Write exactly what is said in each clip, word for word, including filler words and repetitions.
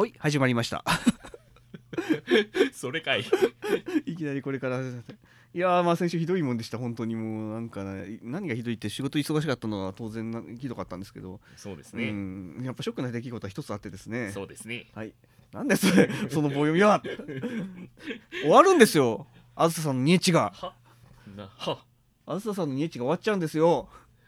はい、始まりましたそれかいいきなりこれからいやー、まあ先週ひどいもんでした。本当にもうなんか、ね、何がひどいって仕事忙しかったのは当然なひどかったんですけど、 そうですね、 うん、やっぱショックな出来事は一つあってですね。 そうですね。 はい、なんでそれその棒読みは終わるんですよ。あずささんのニエチがはなはあずささんのニエチが終わっちゃうんですよ。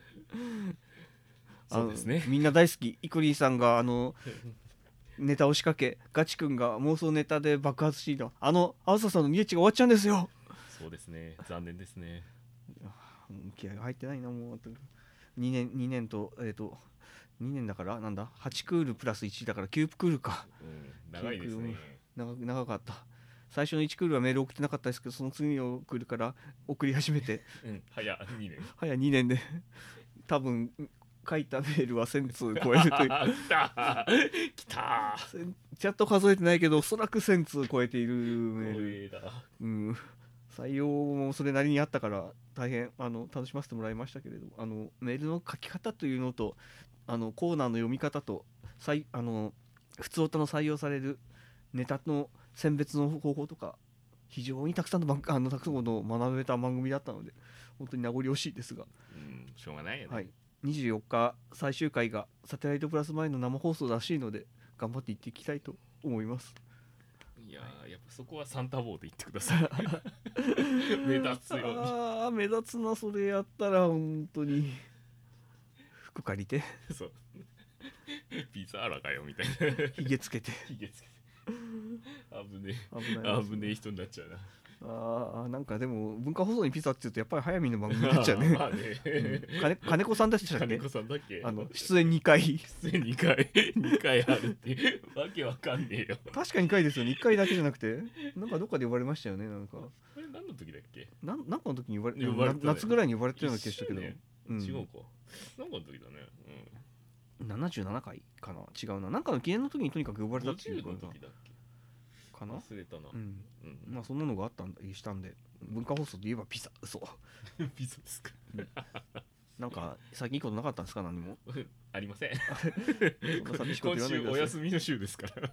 そうですね。 みんな大好きイクリーさんがあのネタを仕掛け、ガチ君が妄想ネタで爆発していたあのあずささんのニエチが終わっちゃうんですよ。 そうですね、残念ですね。 気合が入ってないな。もうにねんにねんとえっ、ー、とにねんだからなんだはちクールプラスいちだからきゅうクールか、 うん、長いですね。 長長かった。最初のいちクールはメール送ってなかったですけど、その次のクールから送り始めて、 うん、早にねん早にねんで多分書いたメールはせんつう超えるという来た来たちゃんと数えてないけどおそらくせんつう超えているメール、 だ、 うん、採用もそれなりにあったから大変あの楽しませてもらいましたけれど、あのメールの書き方というのとあのコーナーの読み方とあの普通歌の採用されるネタの選別の方法とか非常にたくさんの番あのたくさんの学べた番組だったので本当に名残惜しいですが、 うん、しょうがないよね。 はい、にじゅうよっか最終回がサテライトプラス前の生放送らしいので頑張っていっていきたいと思います。 いやー、やっぱそこはサンタボーで言ってください目立つように。 あー目立つな。それやったら本当に服借りてそうピザーラかよみたいなひげつけてひげつけて危ね危ないえ危ねえ人になっちゃうな。 あーなんかでも文化放送にピザって言うとやっぱり早見の番組になっちゃうねまあね、 うん、金, 金子さんでしたっけ。 金子さんだっけ。 あの出演にかい出演にかいにかいあるってわけわかんねえよ。 確かにかいですよね。いっかいだけじゃなくてなんかどっかで呼ばれましたよね。なんかこれ何の時だっけ。 ななんかの時に呼ばれ呼ばれたね、 夏ぐらいに呼ばれてるような気がしたけど、 ね、 うん、 違うかなんかの時だね、 うん、ななじゅうななかいかな。違うな。なんかの記念の時にとにかく呼ばれたっていうごじゅうの時だっけかな。 忘れたな。 うん、 うん、 まあそんなのがあったんしたんで、文化放送で言えばピザ。嘘ピザですかなんか最近いいことなかったんですか。何もありませんそんな寂しいこと言わないでください。 今週お休みの週ですから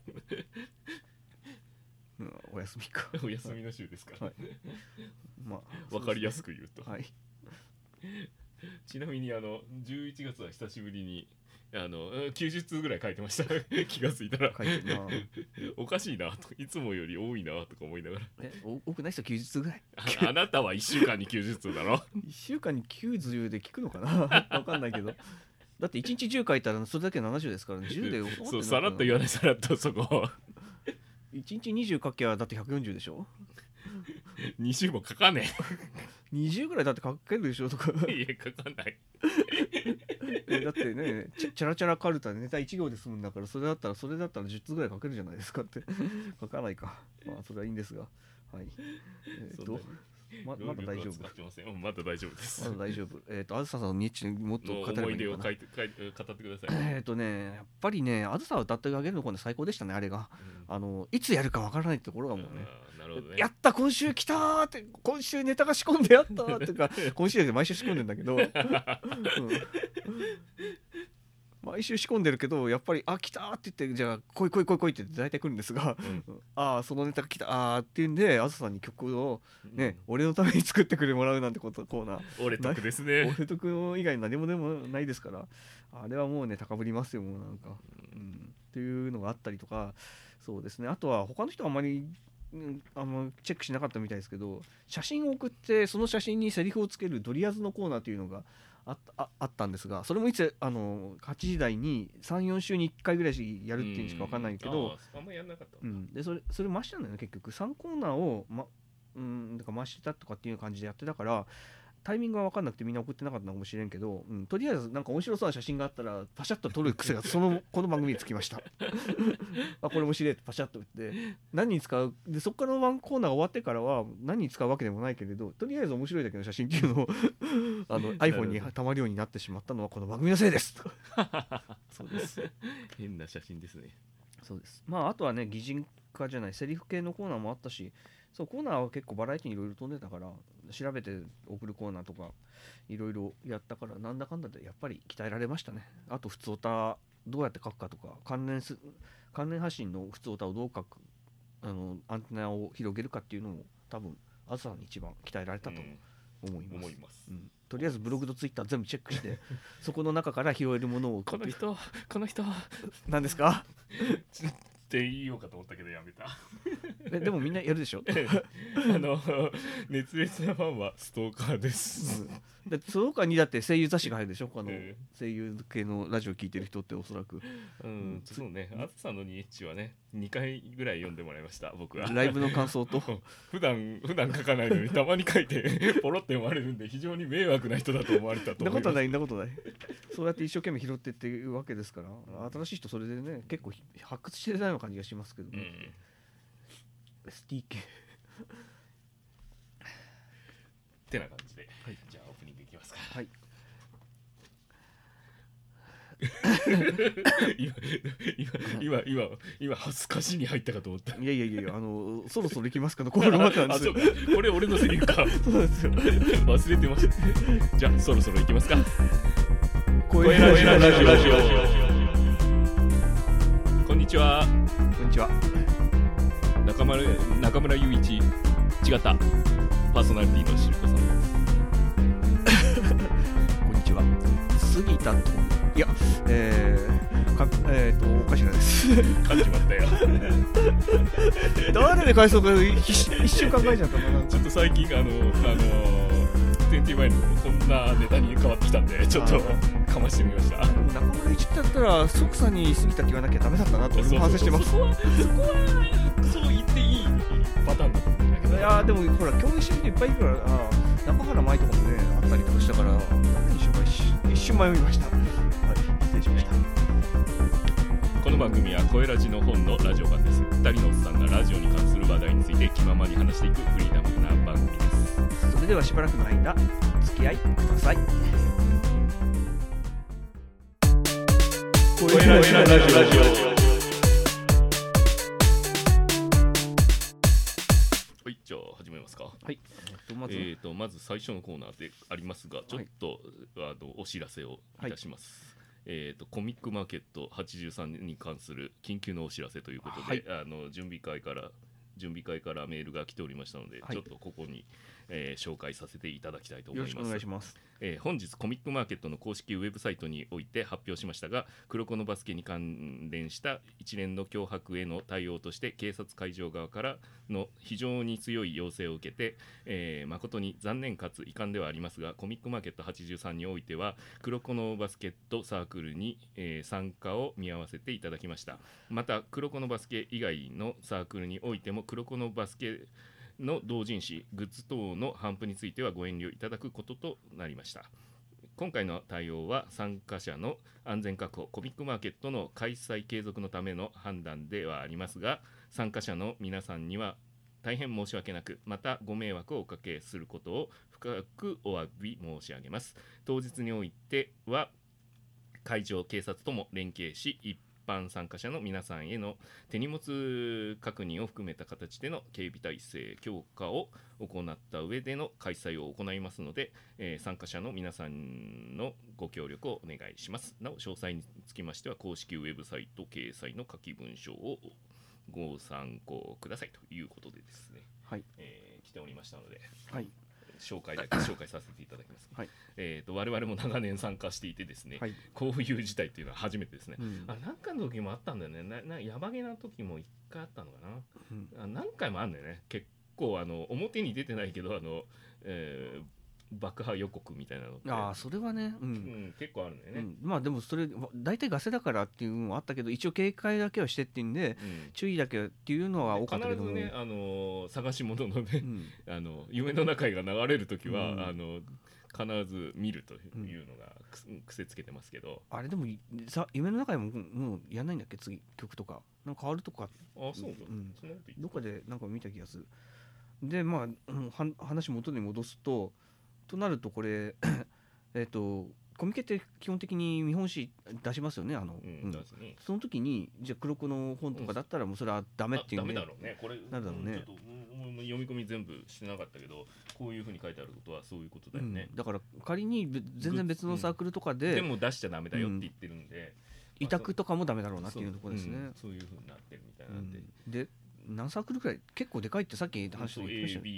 うん、お休みかお休みの週ですから、 はい、まあわかりやすく言うと、 はい、 ちなみにあのじゅういちがつは久しぶりにあのきゅうじゅっつうぐらい書いてました気がついたら書いてるなおかしいなと、いつもより多いなとか思いながらえ多くない人きゅうじゅっつうぐらいあ, あなたはいっしゅうかんにきゅうじゅっつうだろいっしゅうかんにきゅうじゅうで聞くのかなわかんないけどだっていちにちじゅう書いたらそれだけななじゅうですから、ね、じゅうでそうさらっと言わない。さらっとそこいちにちにじゅう書けばだってひゃくよんじゅうでしょに週も書かねえにじゅうぐらいだって書けるでしょとかえいや書かないえだってねチャチャラチャラカルタネタいち行で済むんだから、それだったらそれだったらじゅっつぐらい書けるじゃないですかって書かないか。まあそれはいいんですが、はい。えー、っとままだ大丈夫。 まだ大丈夫です。 まだ大丈夫。えー、っとあずささんのニッチにもっと語ればいいのかな。 思い出を書いて書いて語ってください。 えー、っとねやっぱりねあずさを歌ってあげるのこれ最高でしたね。あれが、 うん、 あのいつやるかわからないところがもうね。 なるほどね。 やった今週来たーって今週ネタが仕込んでやったーっていうか今週で毎週仕込んでんだけど、うん、毎週仕込んでるけどやっぱりあ来たーって言ってじゃあ来い来い来い来いって大体来るんですが、うん、ああそのネタが来たあーっていうんであずさんに曲をね、うん、俺のために作ってくれもらうなんてことコーナー俺得ですね。 俺得以外何もでもないですから、あれはもうね高ぶりますよもうなんか、うん、っていうのがあったりとか。そうですね。あとは他の人はあんまり、うん、あんまチェックしなかったみたいですけど、写真を送ってその写真にセリフをつけるドリアズのコーナーというのがあった あ, あったんですが、それもいつあのはちじ台に さん,よん 週にいっかいぐらいやるっていうしか分かんないけど、 あんまやんなかった、 うん、でそれそれ回したんだよね結局さんコーナーを、まうん、だから回してたとかっていう感じでやってたからタイミングが分かんなくてみんな送ってなかったのかもしれんけど、うん、とりあえずなんか面白そうな写真があったらパシャッと撮る癖がそのこの番組につきましたあこれ面白いってパシャッと打って何に使うで、そこからのワンコーナーが終わってからは何に使うわけでもないけれど、とりあえず面白いだけの写真っていうのをあの iPhone にたまるようになってしまったのはこの番組のせいですそうです変な写真ですね。 そうです。まああとはね擬人化じゃないセリフ系のコーナーもあったし、そうコーナーは結構バラエティにいろいろ飛んでたから調べて送るコーナーとかいろいろやったからなんだかんだでやっぱり鍛えられましたね。あと普通歌どうやって書くかとか関連す関連発信の普通歌をどう書くあのアンテナを広げるかっていうのを多分あずさんに一番鍛えられたと思います、 思います、 うん、とりあえずブログとツイッター全部チェックしてそこの中から拾えるものをこの人この人何ですかって言おうかと思ったけどやめたえでもみんなやるでしょあの熱烈なファンはストーカーです、 うん、だってその他にだって声優雑誌が入るでしょあの、 え声優系のラジオ聞いてる人っておそらく、 うん、そうね、あずさんのにエッチはねにかいぐらい読んでもらいました僕は。 ライブの感想と普段普段書かないのにたまに書いてポロって読まれるんで非常に迷惑な人だと思われたと思います。 そんなことないそんなことないそうやって一生懸命拾ってっていうわけですから、新しい人それでね結構発掘してないような感じがしますけどね、うん、エスティーケーってな感じで、はい、じゃあオープニングいきますか。 はい今今今今恥ずかしに入ったかと思った。 いやいやいやあのそろそろ行きますかのコールマターですよ。 あ、そうか、これ俺のセリフか。 そうなんですよ。 忘れてました。じゃあそろそろ行きますか。 声ラジオラジオラジオ。 こんにちは。 こんにちは。 中村中村雄一違ったパーソナリティのしるこさん。 こんにちは。杉田といやえー、かえーとおかしなです。 噛んじまったよ。 誰で返そうか一瞬考えちゃったな。 ちょっと最近あのあのテンティマイルのこんなネタに変わってきたんでちょっとかましてみました。 中村一だったら即座に杉田って言わなきゃダメだったなと俺も反省してます。 そこはそこはそう言っていいパターンだと思うんだけど。 いやでもほら共演してる人いっぱいいるからあ中原舞とかもねあったりとかしたから何にしようか一瞬迷いました。失礼しました。 この番組は声ラジの本のラジオ版です。ふたりのおっさんがラジオに関する話題について気ままに話していくフリーダムな番組です。 それではしばらくの間お付き合いください。 声ラジラジオラジオ。はい、じゃあ始めますか。 はい。えーとまず、 えーとまず最初のコーナーでありますが、ちょっと、はい、あのお知らせをいたします。はい、えー、とコミックマーケットはちじゅうさんに関する緊急のお知らせということで、はい、あの準備会から準備会からメールが来ておりましたので、はい、ちょっとここに、えー、紹介させていただきたいと思います。 よろしくお願いします。 えー、本日コミックマーケットの公式ウェブサイトにおいて発表しましたが、黒子のバスケに関連した一連の脅迫への対応として警察会場側からの非常に強い要請を受けて、えー、誠に残念かつ遺憾ではありますが、コミックマーケットはちじゅうさんにおいては黒子のバスケットサークルに、えー、参加を見合わせていただきました。また黒子のバスケ以外のサークルにおいても黒子のバスケの同人誌グッズ等の頒布についてはご遠慮いただくこととなりました。今回の対応は参加者の安全確保、コミックマーケットの開催継続のための判断ではありますが、参加者の皆さんには大変申し訳なく、またご迷惑をおかけすることを深くお詫び申し上げます。当日においては会場、警察とも連携し、一一般参加者の皆さんへの手荷物確認を含めた形での警備体制強化を行った上での開催を行いますので、えー、参加者の皆さんのご協力をお願いします。なお詳細につきましては公式ウェブサイト掲載の書き文書をご参考くださいということでですね、 はい、 えー、来ておりましたので、 はい、 紹介だけ紹介させていただきます、 はい、 えー、と我々も長年参加していてですね、はい、こういう事態っていうのは初めてですね、うん、あ何回の時もあったんだよね。ななやばげな時もいっかいあったのかな、うん、あ何回もあるんだよね。結構あの表に出てないけどあの、えー爆破予告みたいなのって、 ああそれはね、うんうん、 結構あるんだよね、 うん、まあでもそれ大体ガセだからっていうのもあったけど、一応警戒だけはしてっていうんで、うん、注意だけっていうのは多かったけども、 必ずね、あのー、探し物のね、うん、あの夢の中が流れるときは、うん、あの必ず見るというのが、うん、癖つけてますけど、 あれでもさ夢の中でももうやんないんだっけ、次曲とかなんか変わるとか、 あそうだ、うん、 そのどっかでなんか見た気がする。でまあ、うん、は話元に戻すととなるとこれえっとコミケって基本的に見本誌出しますよね。あの、うんうん、その時にじゃあ黒子の本とかだったらもうそれはダメっていうね、 ダメだろうね。これなんだろうね、ちょっと読み込み全部してなかったけど、こういう風に書いてあることはそういうことだよね、 うん、だから仮に全然別のサークルとかででも出しちゃダメだよって言ってるんで、 委託とかもダメだろうなっていうところですね、 そう、うん、そういう風になってるみたいなんで、 うん、で何サークルくらい結構でかいってさっき話して言いましたね。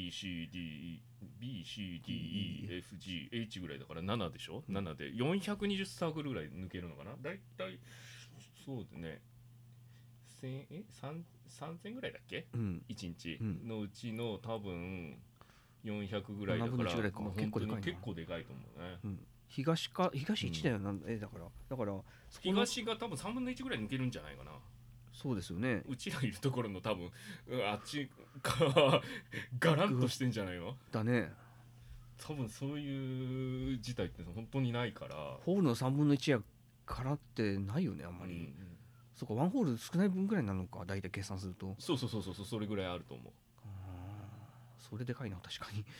A、B、C、D、B、C、D、E、F、G、H ぐらいだからななでしょ、うん、ななでよんひゃくにじゅうサークルぐらい抜けるのかな。だいたいそうでねせんえさんさんぜんぐらいだっけ、うん、いちにちのうちの多分よんひゃくぐらいだから、 らいか結構でかいな、結構でかいと思うね、うん、 東か東いちだよな、うん、えだからだから東が多分さんぶんのいちぐらい抜けるんじゃないかな。 そうですよね。 うちらいるところの多分あっちかガランとしてんじゃないのだね。 多分そういう事態って本当にないから、 ホールのさんぶんのいちやからってないよねあんまり、うんうん、そっかワンホール少ない分ぐらいなのか大体計算すると。 そうそうそうそうそれぐらいあると思う。 あそれでかいな確かに。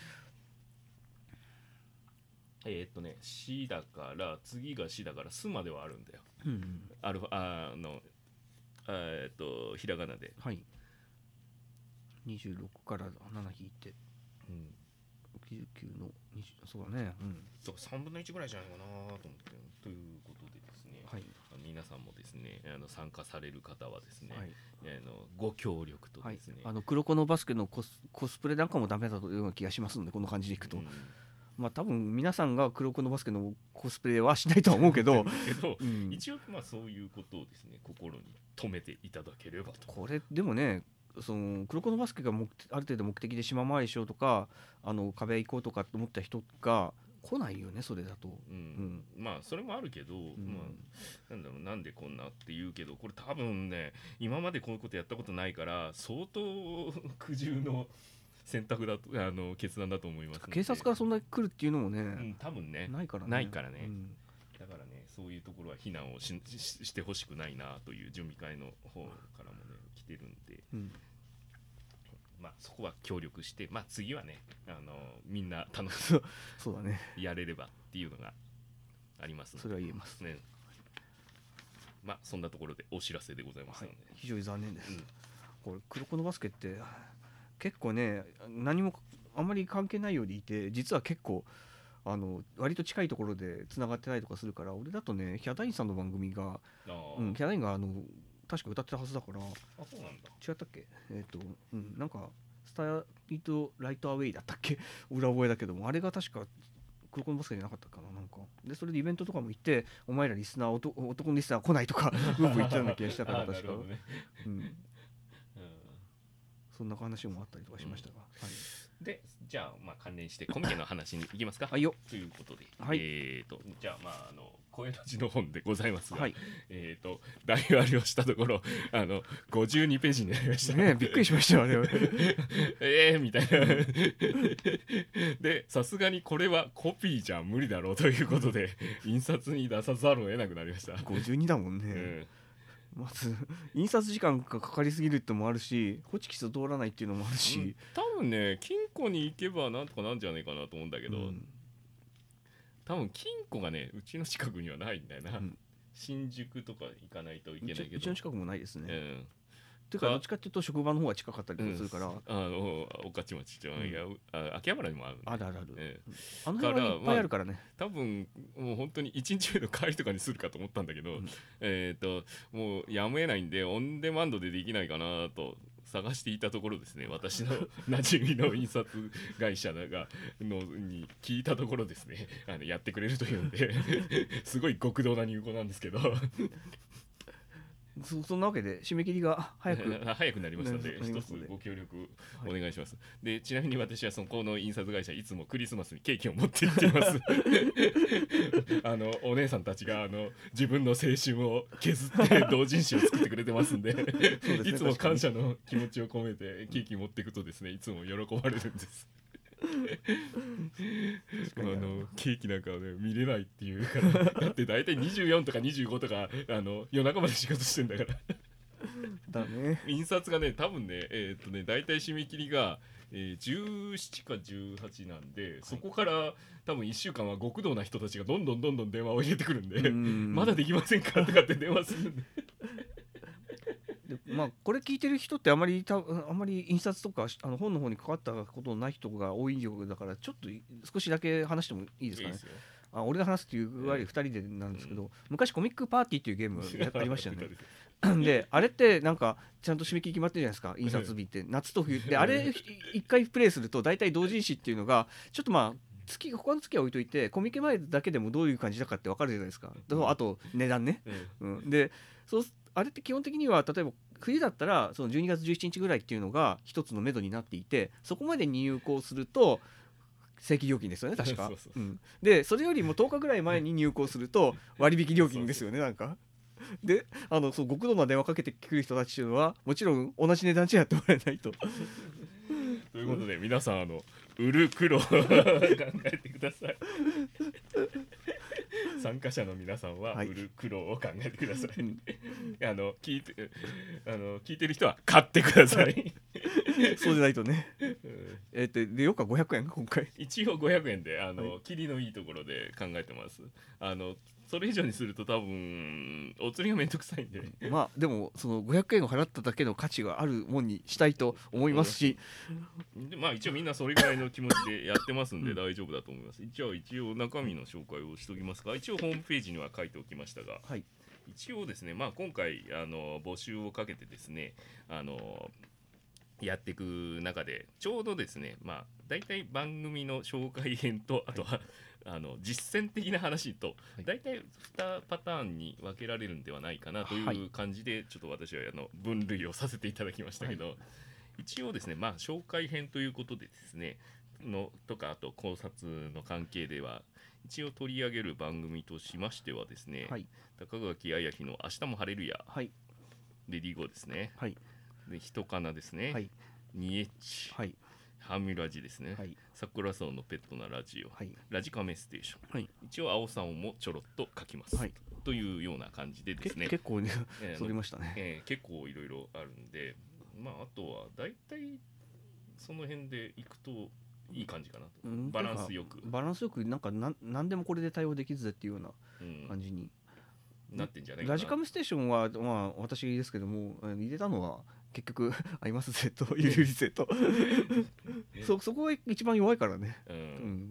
えー、っとね C だから次が C だからスまではあるんだよ、 うんうん、 アルファあのえっとひらがなで、 はい、にじゅうろくからなな引いて、うん、きゅうじゅうきゅうのにじゅうそうだね、うん、 そうさんぶんのいちぐらいじゃないかなと思ってということでですね、はい、皆さんもですねあの参加される方はですね、はい、あのご協力とですね、 はい、あの黒子のバスケのコ ス, コスプレなんかもダメだというような気がしますのでこの感じでいくと、うん、まあ多分皆さんが黒子のバスケのコスプレはしないとは思うけどけど、うん、一応まあそういうことをですね心に留めていただければと。 これでもねその黒子のバスケが目ある程度目的で島回りしようとかあの壁行こうとかって思った人が来ないよねそれだと、 うんうん、まあそれもあるけど、うん、まあ、なんだろうなんでこんなって言うけどこれ多分ね今までこういうことやったことないから相当苦渋の選択だとあの決断だと思います。 警察からそんなに来るっていうのもね、うん、 多分ねないからねないからね、うん、だからねそういうところは避難を し, し, してほしくないなという準備会の方からもね来てるんで、うん、まあそこは協力してまあ次はねあのみんな楽しくそうだねやれればっていうのがありますので、 それは言えますね。まあそんなところでお知らせでございますので、はい、 非常に残念です、うん、これ黒子のバスケって結構ね何もあんまり関係ないようでいて実は結構あの割と近いところでつながってたりとかするから俺だとねヒャダインさんの番組が、うん、ヒャダインがあの確か歌ってたはずだから。 あそうなんだ違ったっけえっ、ー、と、うん、なんかスターリートライトアウェイだったっけ裏覚えだけどもあれが確か黒子のバスケじゃなかったかななんかでそれでイベントとかも行ってお前らリスナー男のリスナー来ないとかブーブー言ってたような気がしたから確か、ねうん、そんな話もあったりとかしましたが、うんはい、 でじゃあまあ関連してコミケの話に行きますか。 はいよということで、 はい、 えーとじゃあまああの声の字の本でございますが、 はい、 えーと代割りをしたところあのごじゅうにページになりましたね。びっくりしましたよねえーみたいなでさすがにこれはコピーじゃ無理だろうということで印刷に出さざるを得なくなりました。 ごじゅうにだもんね、うんまず印刷時間がかかりすぎるってのもあるしホチキス通らないっていうのもあるし、うん、 多分ね金庫に行けばなんとかなんじゃないかなと思うんだけど、うん、多分金庫がねうちの近くにはないんだよな、うん、新宿とか行かないといけないけどう, ち, うちの近くもないですね、 うんていうかどっちかっていうと職場の方が近かったりとかするから、うん、 あの御徒町じゃ、うん、いやあ秋葉原にもある、ね、 あるあるある、 ええ、 あの辺はいっぱいあるからね、まあ、多分もう本当にいちにちめの帰りとかにするかと思ったんだけど、うん、えっ、ー、ともうやむを得ないんでオンデマンドでできないかなと探していたところですね私の馴染みの印刷会社がのに聞いたところですねあのやってくれるというんですごい極道な入稿なんですけどそ, そんなわけで締め切りが早く早くなりましたので一つご協力お願いします、はい、でちなみに私はそこの印刷会社いつもクリスマスにケーキを持って行っていますあのお姉さんたちがあの自分の青春を削って同人誌を作ってくれてますんでね、いつも感謝の気持ちを込めてケーキ持っていくとですねいつも喜ばれるんですあのケーキなんかはね見れないっていうからだって大体にじゅうよんとかにじゅうごとかあの夜中まで仕事してんだからだね印刷がね多分ねえー、っとね大体締め切りが、えー、じゅうしちかじゅうはちなんで、はい、そこから多分いっしゅうかんは極道な人たちがどんどんどんどん電話を入れてくるんでまだできませんかとかって電話するんででまあ、これ聞いてる人ってあまりたあまり印刷とかあの本の方に関わったことのない人が多いようだからちょっと少しだけ話してもいいですかね。いいですよ。 あ俺が話すっていういわゆるふたりでなんですけど、昔コミックパーティーっていうゲームやありましたよねであれってなんかちゃんと締め切り決まってるじゃないですか、印刷日って夏と冬で、あれ一回プレイすると大体同人誌っていうのがちょっとまあ月他の月は置いといてコミケ前だけでもどういう感じだかって分かるじゃないですか、あと値段ね、うん、でそうあれって基本的には例えば冬だったらそのじゅうにがつじゅうしちにちぐらいっていうのが一つの目処になっていて、そこまでに入稿すると正規料金ですよね確かそうそう、 うん、でそれよりもとおかぐらい前に入稿すると割引料金ですよねなんかであのそう極度な電話かけてくる人たちはもちろん同じ値段じゃやってもらえないとということで皆さんあの売る苦労を考えてください参加者の皆さんは売る苦労を考えてください、はい、あの聞いてあの聞いてる人は買ってくださいそうじゃないとね、うん、えー、でよっかごひゃくえん今回一応ごひゃくえんであの、はい、切りのいいところで考えてます。あのそれ以上にすると多分お釣りがめんどくさいんでまあでもそのごひゃくえんを払っただけの価値があるもんにしたいと思いますし、 でまあ一応みんなそれぐらいの気持ちでやってますんで大丈夫だと思います。一応一応中身の紹介をしておきますが、一応ホームページには書いておきましたが、はい、一応ですね、まあ今回あの募集をかけてですね、あのやっていく中でちょうどですね、まあだいたい番組の紹介編とあとは、はい、あの実践的な話とだいたいにパターンに分けられるんではないかなという感じで、はい、ちょっと私はあの分類をさせていただきましたけど、はい、一応ですね、まあ紹介編ということでですねのとかあと考察の関係では一応取り上げる番組としましてはですね、はい、高垣彩希の明日も晴れるや、はい、レディーゴーですね、はい、でひとかなですね、はい、ニエッチ、はい、ハミラジですね、はい、桜草のペットなラジオ、はい、ラジカメステーション、はい、一応青さんをもちょろっと書きます、はい、というような感じでですね、 結構ねそりましたね、 えー、結構いろいろあるんで、まああとはだいたいその辺でいくといい感じかなと、うん、バランスよくバランスよくなんかなん何でもこれで対応できずっていうような感じに、 うん、なってんじゃないかな。 ラジカメステーションはまあ私ですけども入れたのは結局アイマス勢とゆりゆり勢とそ, そこが一番弱いからね、うんうん、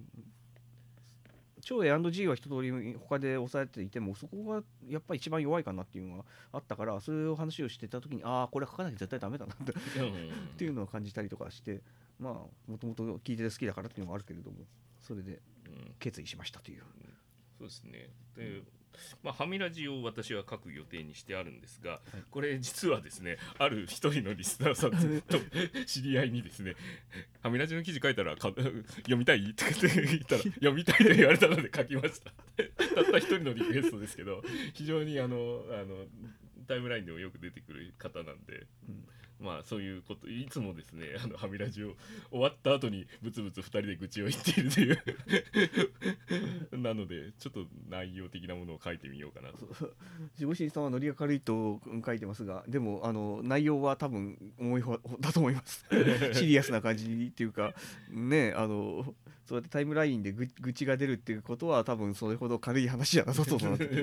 超 エーアンドジー は一通り他で抑えていてもそこがやっぱり一番弱いかなっていうのがあったから、そういう話をしてた時にああこれ書かなきゃ絶対ダメだなってっていうのを感じたりとかして、まあもともと聞いてて好きだからっていうのもあるけれどもそれで決意しましたという、 うん、そうですね。でまあ、ハミラジを私は書く予定にしてあるんですが、はい、これ実はですねある一人のリスナーさんと知り合いにですねハミラジの記事書いたらか読みたいって言ったら読みたいと言われたので書きましたたった一人のリクエストですけど非常にあのあのタイムラインでもよく出てくる方なんで、うん、まあそういうこといつもですねあのハミラジを終わった後にブツブツふたりで愚痴を言っているというなのでちょっと内容的なものを書いてみようかなと。 ジボシーさんはノリが軽いと書いてますが、でもあの内容は多分重い方だと思いますシリアスな感じっていうかね、あのそうやってタイムラインでぐ愚痴が出るっていうことは多分それほど軽い話じゃなさそうだなって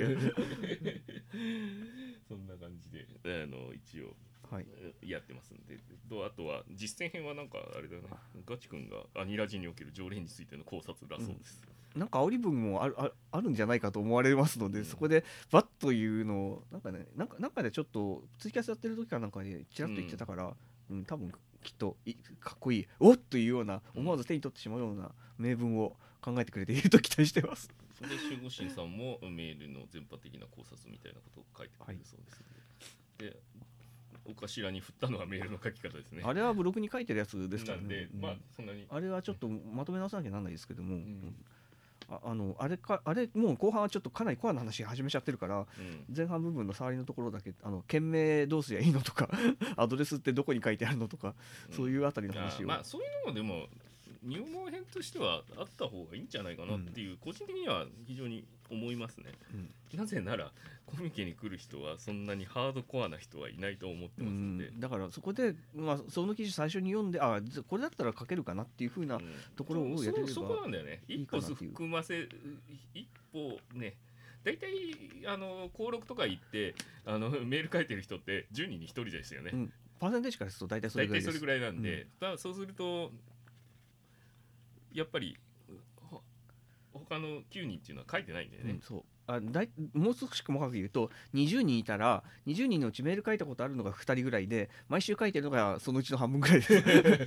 そんな感じであの一応やってますんで、はい、あとは実践編はなんかあれだね、ガチ君がアニラジにおける条例についての考察だそうです、 うん、なんか煽り文もあ る, あ, あるんじゃないかと思われますので、うん、そこでバッというのをなんかねなんかなんかでちょっとツイキャスやってる時かなんかにちらっと言ってたから、うんうん、多分きっとかっこいいおっというような思わず手に取ってしまうような名文を考えてくれていると期待してます。 それで守護神さんもメールの全般的な考察みたいなことを書いてくれるそうですので、はい、でお頭に振ったのはメールの書き方ですね。 あれはブログに書いてるやつですからね。 なんで、まあそんなにあれはちょっとまとめ直さなきゃなんないですけども、うん、あ, あのあれかあれもう後半はちょっとかなりコアな話始めちゃってるから、うん、前半部分の触りのところだけあの件名どうすりゃいいのとかアドレスってどこに書いてあるのとか、うん、そういうあたりの話を、 まあそういうのもでも入門編としてはあった方がいいんじゃないかなっていう、うん、個人的には非常に思いますね、うん、なぜならコミケに来る人はそんなにハードコアな人はいないと思ってますんで、 うん、だからそこで、まあ、その記事最初に読んであこれだったら書けるかなっていう風なところをやれればいいかなっていう、うん、そ, そこなんだよね。 一歩含ませ一歩ねだいたいあの登録とか行ってあのメール書いてる人ってじゅうにんにひとりですよね、うん、 パーセンテージからすると大体それぐらいです。 大体それぐらいなんで、うん、だそうするとやっぱり他のきゅうにんっていうのは書いてないんだよね、 うん、そうあだいもう少し細かく言うとにじゅうにんいたらにじゅうにんのうちメール書いたことあるのがふたりぐらいで毎週書いてるのがそのうちの半分ぐらいで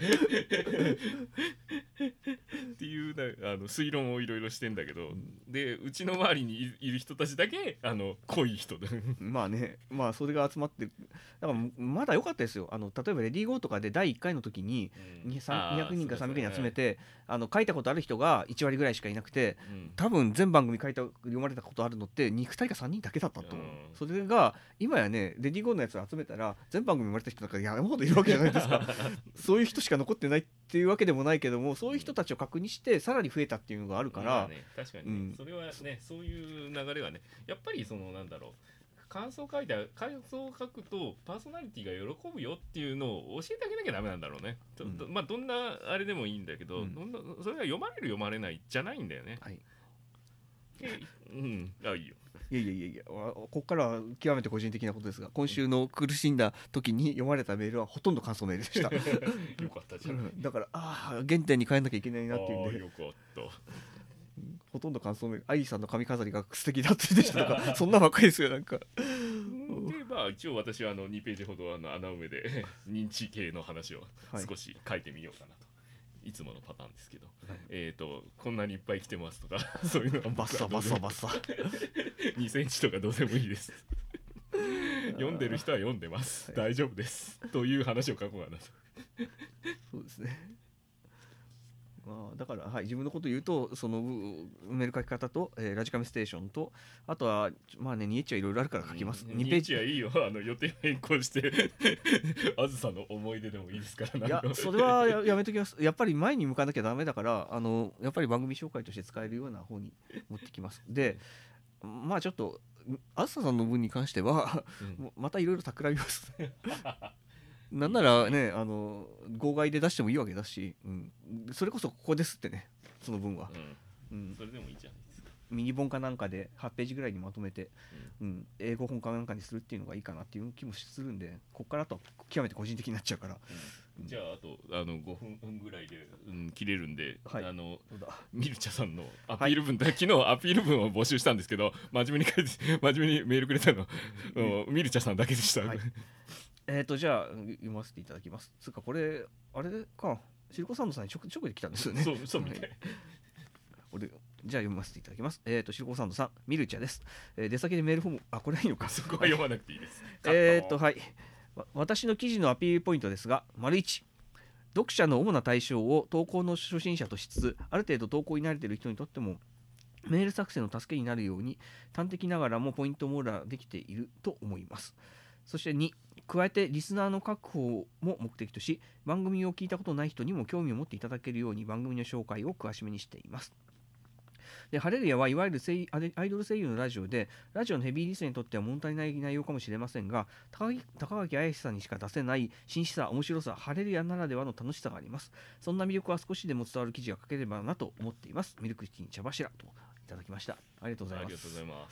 っていうなあの推論をいろいろしてんだけど、でうちの周りにいいる人たちだけあの濃い人だまあねまあそれが集まってるだからまだ良かったですよ。あの例えばレディーゴーとかでだいいっかいの時にうんにひゃくにんかさんびゃくにん集めて、 てあの書いたことある人がいち割ぐらいしかいなくてうん多分全番組書いた読まれたことあるのってにふたりかさんにんだけだったと思う、 うんそれが今やねレディーゴーのやつを集めたら全番組読まれた人なんか山ほどいるわけじゃないですかそういう人しか残ってないっていうわけでもないけどもそういう人たちを確認してさらに増えたっていうのがあるから、 まあね、確かにね、 うんそれはねそういう流れはねやっぱりそのなんだろう感想書いて感想を書くとパーソナリティが喜ぶよっていうのを教えてあげなきゃダメなんだろうね、 うん、 どまあどんなあれでもいいんだけど、 うん、 どんなそれが読まれる読まれないじゃないんだよね、 はい、 でうんあいいよいやいやいやいやここからは極めて個人的なことですが今週の苦しんだ時に読まれたメールはほとんど感想メールでしたよかったじゃん、 うんだからああ原点に変えなきゃいけないなっていうんであーよかったほとんど感想メールアイさんの髪飾りが素敵だってでしたとかそんなばっかりですよなんかでまあ一応私はあのにページほどあの穴埋めで認知系の話を少し書いてみようかなと、はい、いつものパターンですけど、はい、えっ、ー、とこんなにいっぱい来てますとかそういうのはバッサバッサバッサにセンチとかどうでもいいです読んでる人は読んでます、はい、大丈夫ですという話を書こうかなとそうですねまあ、だから、はい、自分のことを言うとそのメール書き方と、えー、ラジカメステーションとあとはまあねニエッチはいろいろあるから書きます、 うん、ニエッチはいいよあの予定変更してあずさの思い出でもいいですからいやそれは や, やめときますやっぱり前に向かなきゃダメだからあのやっぱり番組紹介として使えるような方に持ってきますでまあちょっとあずささんの分に関しては、うん、またいろいろ企みますなんならねあの号外で出してもいいわけだし、うん、それこそここですってねその分は、 うんうん、それでもいいじゃないですかミニ本かなんかではちページぐらいにまとめて、うんうん、英語本かなんかにするっていうのがいいかなっていう気もするんでここからと極めて個人的になっちゃうから、 うん、じゃああとあのごふんぐらいで、うん、切れるんで、はい、あのミルチャさんのアピール文、はい、昨日アピール文を募集したんですけど真面目に書いて真面目にメールくれたの、うん、ミルチャさんだけでした、はいえーとじゃあ読ませていただきます。つうかこれあれかシルコサンドさんに直直で来たんですよね。 そうそうみたい。 俺じゃあ読ませていただきます。えーとシルコサンドさんミルチャです。えー、出先でメールフォームあこれはいいのか。 そこは読まなくていいです。 えーとはい私の記事のアピールポイントですが丸いち読者の主な対象を投稿の初心者としつつある程度投稿に慣れている人にとってもメール作成の助けになるように端的ながらもポイントを網羅できていると思います。そしてに加えてリスナーの確保も目的とし番組を聞いたことない人にも興味を持っていただけるように番組の紹介を詳しめにしています。でハレルヤはいわゆるアイドル声優のラジオでラジオのヘビーリスナーにとっては物足りない内容かもしれませんが高垣彩さんにしか出せない真摯さ面白さハレルヤならではの楽しさがあります。そんな魅力は少しでも伝わる記事が書ければなと思っています。ミルクティー茶柱といただきました。ありがとうございます。 ありがとうございます。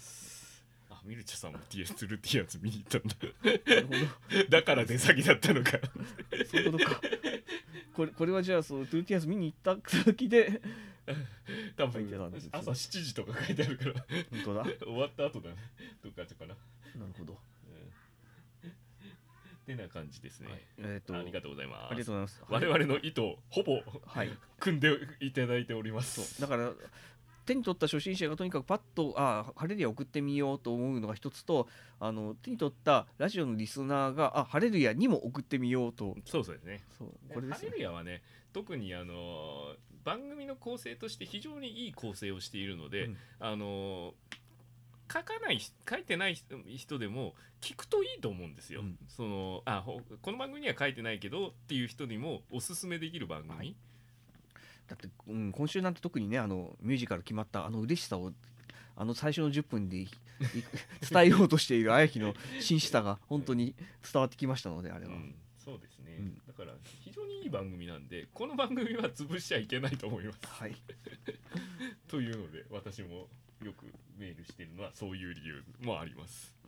あミルチャさんも ティーエス ルってやつ見に行ったんだなるほどだから出先だったのかそういうことかこれこれはじゃあそうトゥーティアス見に行った時で多分朝しちじとか書いてあるから本当だ終わった後だねどっかかななるほど、 うん、ってな感じですね、はいえー、とありがとうございます。 ありがとうございます。 我々の意図をほぼ、はい、組んでいただいております。 そうだから手に取った初心者がとにかくパッとあハレルヤ送ってみようと思うのが一つとあの手に取ったラジオのリスナーがあハレルヤにも送ってみようとそうそうですね。 そうこれですね。 ハレルヤはね特にあの番組の構成として非常にいい構成をしているので、うん、あの書かない書いてない人でも聞くといいと思うんですよ、うん、そのあこの番組には書いてないけどっていう人にもおすすめできる番組、はい、 だって、うん、今週なんて特にねあのミュージカル決まったあの嬉しさをあの最初のじゅっぷんで伝えようとしている綾木の真摯さが本当に伝わってきましたのであれは、うん、 そうですね、うん、だから非常にいい番組なんでこの番組は潰しちゃいけないと思います、 はい、 というので私もよくメールしているのはそういう理由もあります。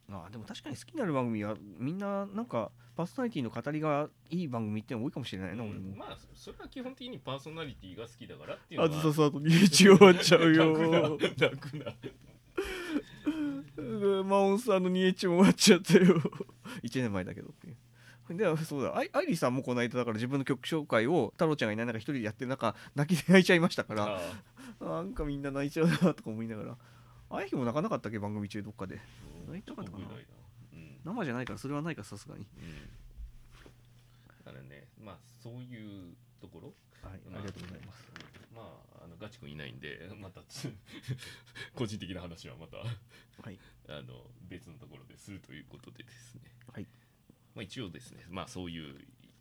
あでも確かに好きになる番組はみんななんかパーソナリティの語りがいい番組っての多いかもしれないな、 うん俺も。 まあそれは基本的にパーソナリティが好きだからっていうのはあずささとに終わっちゃうよ泣くな泣くなマオンさんのにエイチも終わっちゃったよいちねんまえだけどっていう。でそうだアイアイリーさんもこの間だから自分の曲紹介を太郎ちゃんがいない中一人でやってる中泣きで泣いちゃいましたからあなんかみんな泣いちゃうなとか思いながら、あやひも泣かなかったっけ番組中どっかで。泣いたかったかな。 ぐらいだうん生じゃないからそれはないかさすがに。 うんだからねまあそういうところはい、ありがとうございます。 まああのガチ君いないんでまた個人的な話はまたはいあの別のところでするということでですね、 はいまあ、一応ですねまあそういう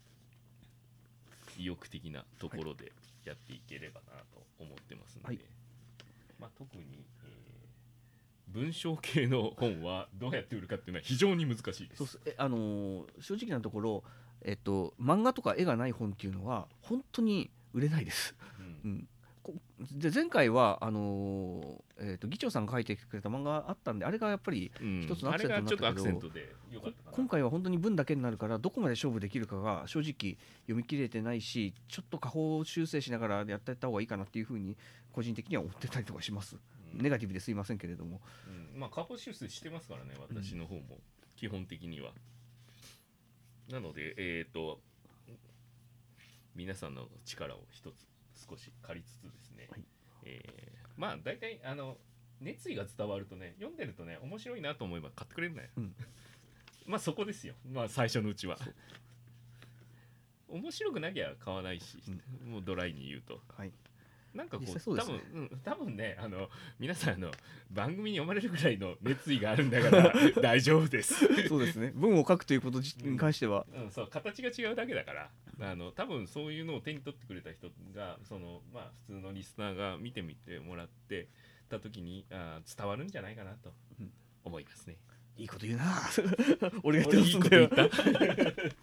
意欲的なところでやっていければなと思ってますので、 はいまあ、特に、えー文章系の本はどうやって売るかっていうのは非常に難しいです。 そうっすえあのー正直なところ、えっと、漫画とか絵がない本っていうのは本当に売れないです。 うんうん、こで前回はあのーえっと議長さんが書いてくれた漫画あったんであれがやっぱりうん一つのアクセントになったけどあれがちょっとアクセントでよかったかな。 今回は本当に文だけになるからどこまで勝負できるかが正直読み切れてないし、ちょっと下方修正しながらやっていった方がいいかなっていうふうに個人的には思ってたりとかします。 うんネガティブですいませんけれども。 うんまあ下方修正してますからね私の方も、基本的には。なのでえっ、と皆さんの力を一つ少し借りつつですね、 はいえーまあ大体あの熱意が伝わるとね読んでるとね面白いなと思えば買ってくれるんだよ、 うん、 まあそこですよまあ最初のうちは面白くなきゃ買わないし、 うもうドライに言うとはいなんかこう実際そうですね多分、うん、多分ねあの皆さんあの番組に読まれるぐらいの熱意があるんだから大丈夫ですそうですね文を書くということに関しては、 うん、そう形が違うだけだからあの多分そういうのを手に取ってくれた人がその、まあ、普通のリスナーが見てみてもらってた時にあ伝わるんじゃないかなと思いますね。 いいこと言うな俺が言ってますんだよ俺いいこと言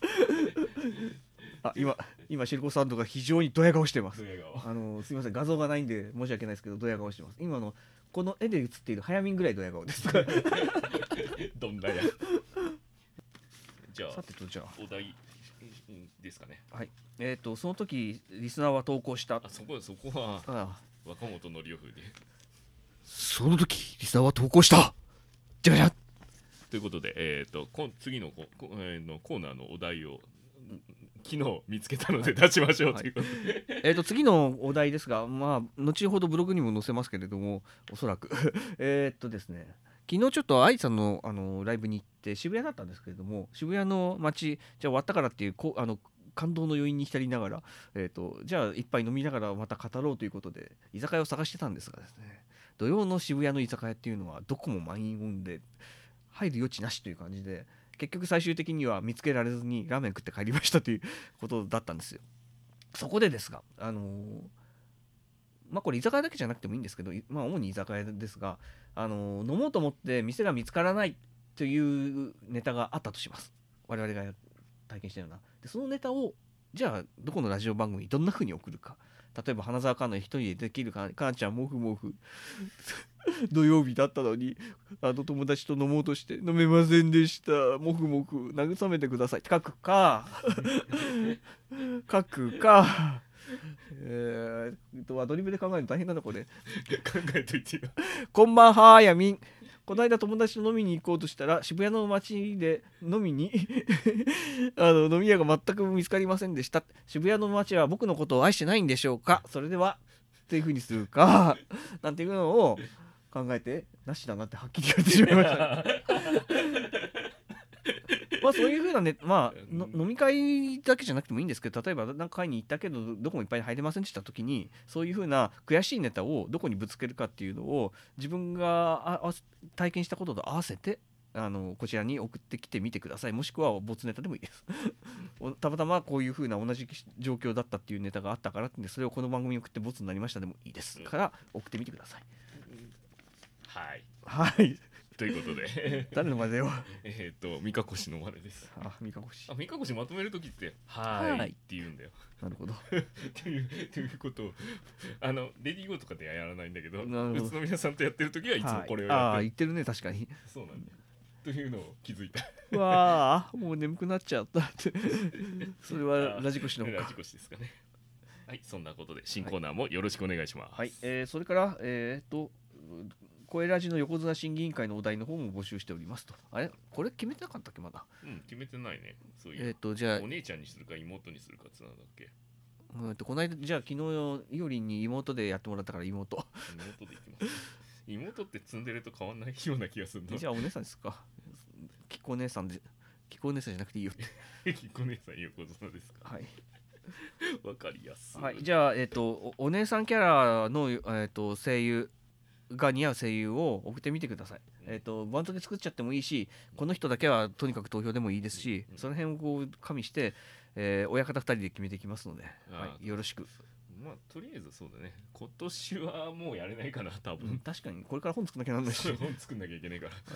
ったあ今今シルコサンドが非常にドヤ顔してます。 ドヤ顔あのすみません画像がないんで申し訳ないですけどドヤ顔してます。今のこの絵で写っている早見ぐらいドヤ顔ですどんなやじゃあさてとじゃお題うんですかね。 あはいえっ、とその時リスナーは投稿したあそこそこはあ若本のりお風でその時リスナーは投稿したじゃじゃということで、えー、とこ次のコ,こ、えーのコーナーのお題を昨日見つけたので出しましょうということで、 えーと次のお題ですが、まあ、後ほどブログにも載せますけれどもおそらくえっとですね昨日ちょっと愛さんのあのライブに行って渋谷だったんですけれども渋谷の街じゃあ終わったからっていうこあの感動の余韻に浸りながら、えー、とじゃあ一杯飲みながらまた語ろうということで居酒屋を探してたんですがですね土曜の渋谷の居酒屋っていうのはどこも満員で入る余地なしという感じで結局最終的には見つけられずにラーメン食って帰りましたということだったんですよ。そこでですがあのーまあこれ居酒屋だけじゃなくてもいいんですけど、まあ主に居酒屋ですが、あのー飲もうと思って店が見つからないというネタがあったとします。我々が体験したような。でそのネタをじゃあどこのラジオ番組にどんな風に送るか。例えば花澤香菜一人でできるか、母ちゃんもふもふ土曜日だったのにあの友達と飲もうとして飲めませんでしたもふもふ慰めてくださいって書くか書くかえー、とアドリブで考えるの大変なんだこれ考えといてよこんばんはやみんこの間友達と飲みに行こうとしたら渋谷の街で飲みにあの飲み屋が全く見つかりませんでした。渋谷の街は僕のことを愛してないんでしょうか。それではっていう風にするかなんていうのを考えてなしだなってはっきり言われてしまいましたまあそういう風なねまあの飲み会だけじゃなくてもいいんですけど例えばなんか会に行ったけどどこもいっぱい入れませんでした時にそういう風な悔しいネタをどこにぶつけるかっていうのを自分があ体験したことと合わせてあのこちらに送ってきてみてください。もしくは没ネタでもいいですたまたまこういう風な同じ状況だったっていうネタがあったからってそれをこの番組に送って没になりましたでもいいですから送ってみてください。 はいはいということで誰のまでよえっと三日越のまでです。 あ三日越あ三日越まとめるときってはーいって言うんだよなるほどっていうということをあのレディーゴーとかではやらないんだけどなるほど宇都宮さんとやってるときはいつもこれをあやってる、 あ言ってるね確かにそうなんだよというのを気づいた。 うわあもう眠くなっちゃったってそれはラジコシの方か。 ラジコシですかね。はい、そんなことで新コーナーもよろしくお願いします。 はい、えー、それからえー、っと声ラジの横綱審議委員会のお題の方も募集しておりますと。あれこれ決めてなかったっけまだ。 うん決めてないね。そういう。 えー、っとじゃあお姉ちゃんにするか妹にするかつなんだっけ。 うんとこの間じゃあ昨日いおりんに妹でやってもらったから妹。 妹でいきます。妹って積んでると変わんないような気がするの。 じゃあお姉さんですか。きこ姉さんできこ姉さんじゃなくていいよって。 きこ姉さん横綱ですか。 はい。 わかりやすい。 はい、じゃあ、えー、と お, お姉さんキャラの、えー、と声優が似合う声優を送ってみてください。えー、とバンドで作っちゃってもいいし、この人だけはとにかく投票でもいいですし、その辺をこう加味して、えー、親方ふたりで決めていきますので、はい、よろしく。 まあとりあえずそうだね。今年はもうやれないかな多分、 うん、確かにこれから本作んなきゃなんないし本作んなきゃいけないから、はい、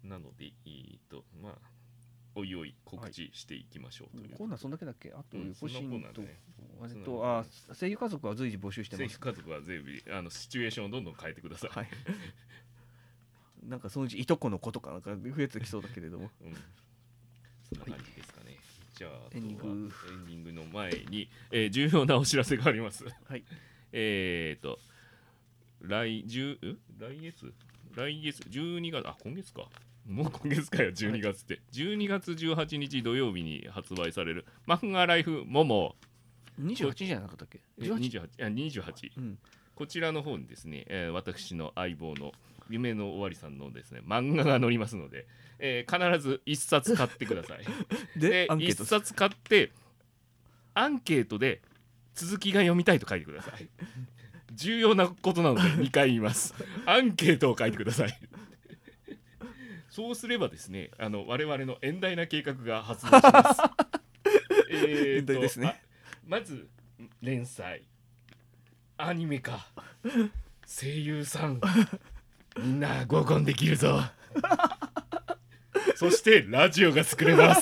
なのでえー、とまあおいおい告知していきましょうという、はい、 コーナーそんだけだっけ。あと、 うん、 横進と、 ね、 あとあ声優家族は随時募集してます。 声優家族は随時あのシチュエーションをどんどん変えてください、はい、 なんかそのうちいとこの子とかなんか増えてきそうだけれども、うん、 そんな感じですかね、はい、じゃあエンディングエンディングの前に、えー、重要なお知らせがあります、 はい、 えーと来10来月来月じゅうにがつあ今月かもう今月かよじゅうにがつって、はい、じゅうにがつじゅうはちにち土曜日に発売される漫画ライフモモにじゅうはちじゃなかったっけ。 にじゅうはち、あにじゅうはち、うん、こちらの方にですね、えー、私の相棒の夢の終わりさんのですね漫画が載りますので、えー、必ずいっさつ買ってくださいでいっさつ買ってアンケートで続きが読みたいと書いてください重要なことなのでにかい言いますアンケートを書いてくださいそうすればですね、あの我々の遠大な計画が発動しますえーとですね、まず連載アニメ化声優さんみんな合コンできるぞそしてラジオが作れます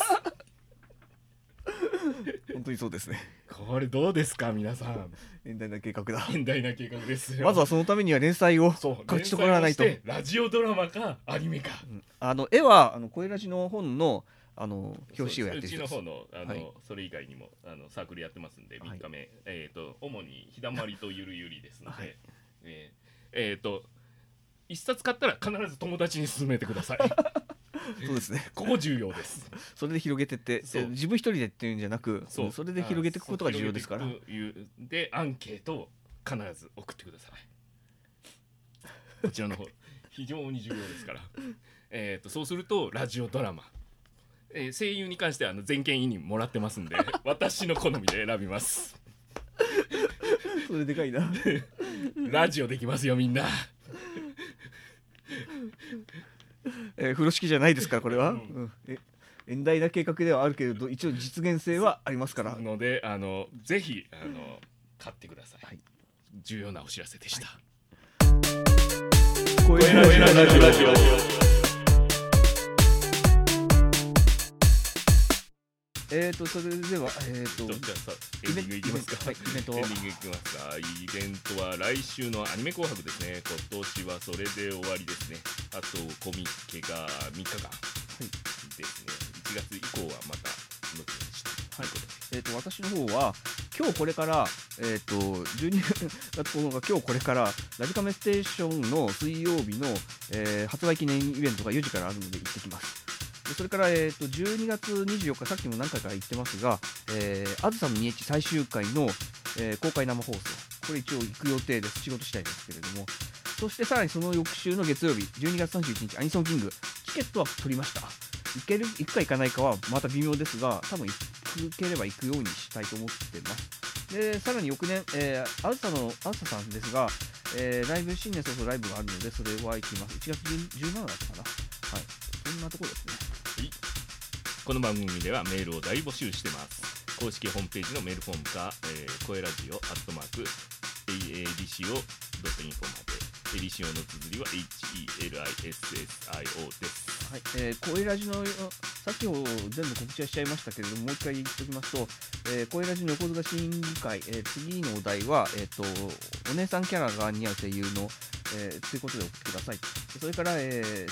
本当にそうですね。 これどうですか皆さん。 遠大な計画だ。 遠大な計画ですよ。 まずはそのためには連載を勝ち取らないと。 ラジオドラマかアニメか、 うん、あの絵はあの声ラジの本のあの表紙をやってる人です。 うちの方のあの、はい、それ以外にもあのサークルやってますんで、みっかめ、はい、えっ、ー、と主にひだまりとゆるゆりですので、はい、えー、えー、と一冊買ったら必ず友達に勧めてくださいそうですね。 ここ重要です。 それで広げてって、自分一人でっていうんじゃなく、そ, それで広げていくことが重要ですから。 でアンケートを必ず送ってください。こちらの方非常に重要ですから。えーとそうするとラジオドラマ、えー、声優に関してはあの全権委任もらってますんで、私の好みで選びます。 それでかいな。 ラジオできますよみんな。 えー、風呂敷じゃないですからこれは、うんうん、え遠大な計画ではあるけれど一応実現性はありますからのであのぜひあの買ってください、はい、重要なお知らせでした、はい、声ラジオラジオえーとそれではえーとじゃあさエンディングいきますか。はい、イベントエンディングいきますか。イベントは来週のアニメ紅白ですね。今年はそれで終わりですね。あとコミケがみっかかんですね、はい、いちがつ以降はまた後々したということで、 はい、えーと私の方は今日これからえーとじゅうにがつここのか今日これからラジカメステーションの水曜日の、えー、発売記念イベントがよじからあるので行ってきます。それから、えー、とじゅうにがつにじゅうよっかさっきも何回か言ってますが、えー、あずさのにエイチ最終回の、えー、公開生放送これ一応行く予定です。仕事したいですけれども、そしてさらにその翌週の月曜日じゅうにがつさんじゅういちにちアニソンキングチケットは取りました。行ける行くか行かないかはまた微妙ですが多分行ければ行くようにしたいと思ってます。でさらに翌年、えー、あずさのあずささんですが、えー、ライブ新年早々ライブがあるのでそれは行きます。いちがつじゅうしちにちだったかな。はい、そんなところですね。 この番組ではメールを大募集してます。公式ホームページのメールフォームか、えー、声ラジオアットマークエリシオドットインフォまで。エリシオの綴りは エイチイーエルアイエスエスアイオー です。 はい、えー、声ラジのさっきも全部告知はしちゃいましたけれども、もう一回言っておきますと、えー、声ラジの横綱審議会、えー、次のお題は、えーと、お姉さんキャラが似合う声優の、えー、ということで送ってください。それから、えー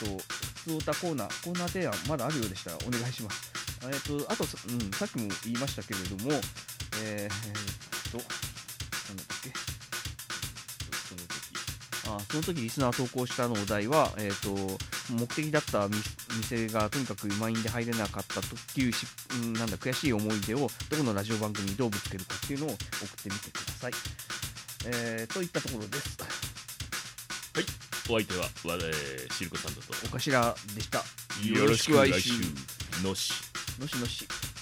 と普通歌コーナーコーナー提案まだあるようでしたらお願いします。えっとあと、うん、さっきも言いましたけれども、えー、えー、っとなんだっけその時あその時リスナー投稿したのお題は、えー、と目的だった店がとにかく満員で入れなかったというし、うん、なんだ悔しい思い出をどこのラジオ番組にどうぶつけるかっていうのを送ってみてください。えー、といったところです。 はい、お相手は我々シルコサンドとお頭でした。 よろしく来週のしのしのし。